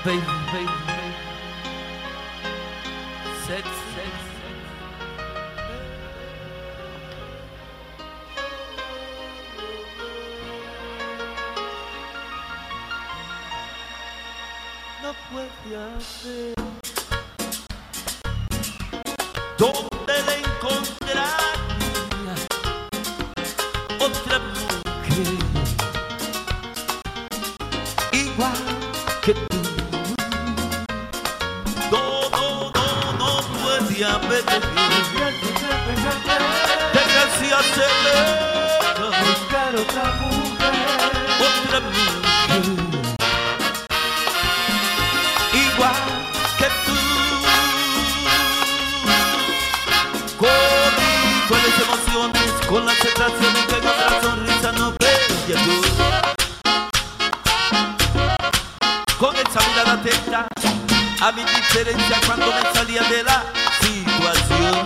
baby, baby, sex, sex, sex. No puede haber donde le encontraría otra mujer igual que tú. No puede haber. Deja si acelera buscar otra mujer igual que tú. Con las emociones, con la aceptación que con la sonrisa no veía yo. Con esa mirada atenta a mi diferencia cuando me salía de la situación.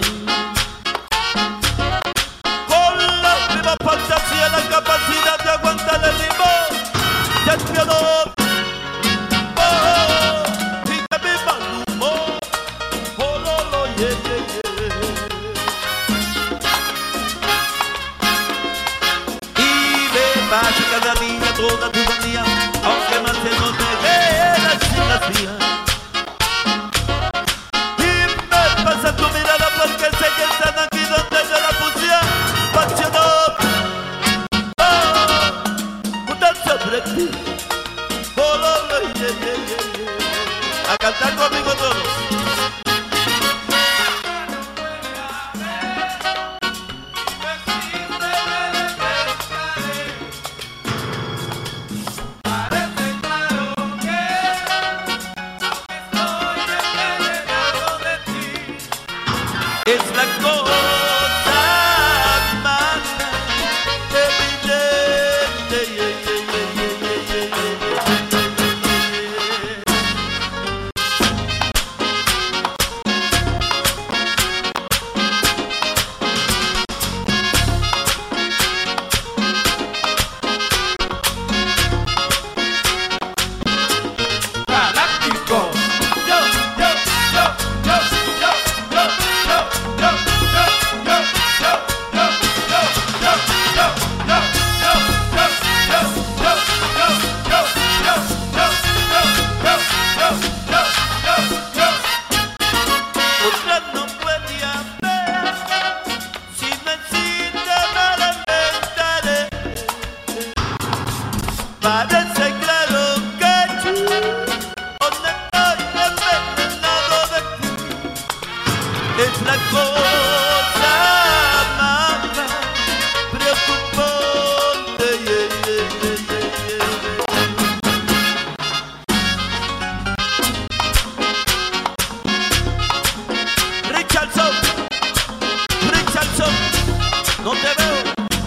Con la misma fantasía, la capacidad de aguantar el ritmo del piano. Y de mi mal humor. Oh, no, yeah, yeah, yeah. Y me pasa cada día, toda tu día, aunque más se nos deje la chingacía. Tu mirada porque sé que están aquí donde yo la puse apasionado. Juntar sobre ti. A cantar conmigo todos. Es la cosa más evidente. Galáctico. Parece claro que tú, donde estoy envenenado de ti, es la cosa más preocupante. Richardson, no te veo.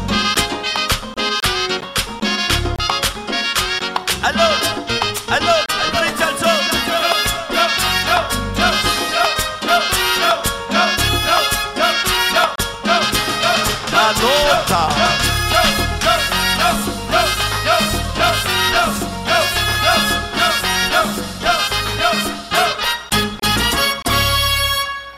Aló, Richardson. Anota.